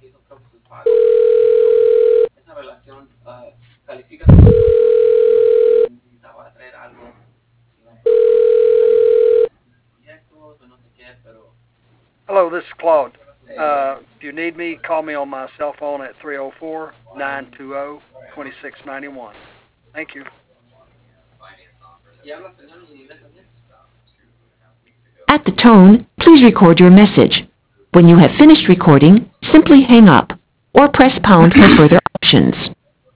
Hello, this is Claude. If you need me, call me on my cell phone at 304-920-2691. Thank you. At the tone, please record your message. When you have finished recording, simply hang up or press pound for further options.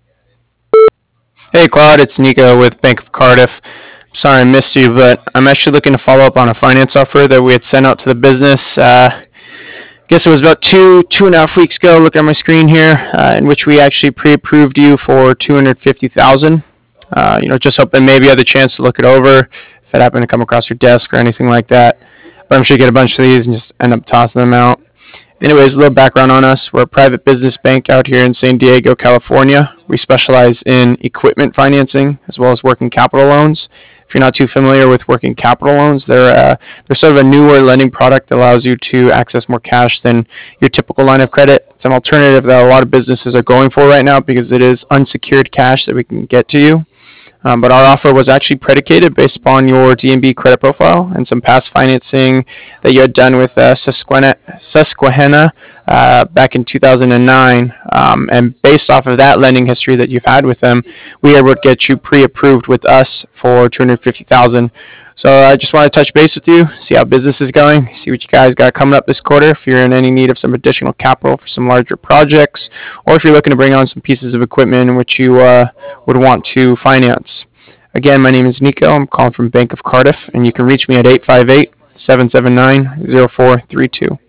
Hey Claude, it's Nico with Bank of Cardiff. Sorry I missed you, but I'm actually looking to follow up on a finance offer that we had sent out to the business. Guess it was about two and a half weeks ago. Look at my screen here, in which we actually pre-approved you for $250,000. Just hoping maybe you had the chance to look it over if it happened to come across your desk or anything like that. But I'm sure you get a bunch of these and just end up tossing them out. Anyways, a little background on us. We're a private business bank out here in San Diego, California. We specialize in equipment financing as well as working capital loans. If you're not too familiar with working capital loans, they're sort of a newer lending product that allows you to access more cash than your typical line of credit. It's an alternative that a lot of businesses are going for right now because it is unsecured cash that we can get to you. But our offer was actually predicated based upon your DNB credit profile and some past financing that you had done with Susquehanna back in 2009. And based off of that lending history that you've had with them, we were able to get you pre-approved with us for $250,000. So I just want to touch base with you, see how business is going, see what you guys got coming up this quarter, if you're in any need of some additional capital for some larger projects, or if you're looking to bring on some pieces of equipment in which you would want to finance. Again, my name is Nico. I'm calling from Bank of Cardiff, and you can reach me at 858-779-0432.